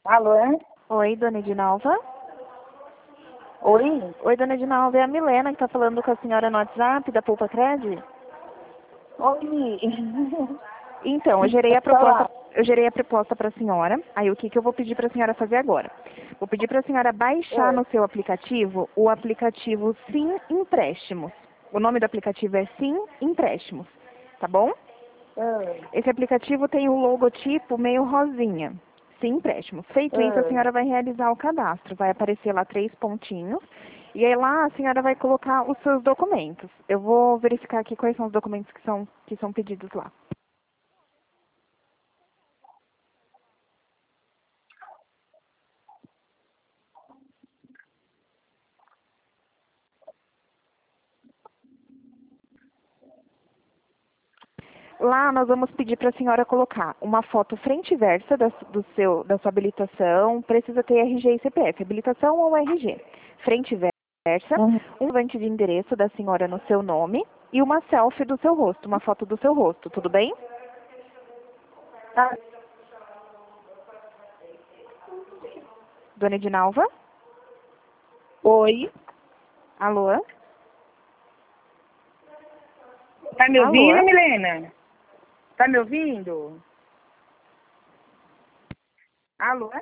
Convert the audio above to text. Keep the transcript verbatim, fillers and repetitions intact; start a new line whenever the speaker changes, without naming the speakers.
Alô, é?
Oi, dona Edinalva?
Oi?
Oi, dona Edinalva, é a Milena que está falando com a senhora no WhatsApp da Poupa Cred?
Oi.
Então, eu gerei a
Pode
proposta,
falar.
eu gerei a proposta para a senhora. Aí o que, que eu vou pedir para a senhora fazer agora? Vou pedir para a senhora baixar
Oi.
no seu aplicativo o aplicativo Sim Empréstimos. O nome do aplicativo é Sim Empréstimos, tá bom?
Oi.
Esse aplicativo tem o logotipo meio rosinha. Sim, empréstimos. Feito isso, a
Oi.
senhora vai realizar o cadastro. Vai aparecer lá três pontinhos. E aí lá a senhora vai colocar os seus documentos. Eu vou verificar aqui quais são os documentos que são, que são pedidos lá. Lá nós vamos pedir para a senhora colocar uma foto frente e versa da, do seu, da sua habilitação. Precisa ter R G e C P F. Habilitação ou R G. Frente e versa.
Uhum.
Um comprovante de endereço da senhora no seu nome. E uma selfie do seu rosto. Uma foto do seu rosto. Tudo bem?
Tá.
Dona Edinalva?
Oi.
Alô?
Tá me ouvindo,
Alô?
Milena? Tá me ouvindo? Alô?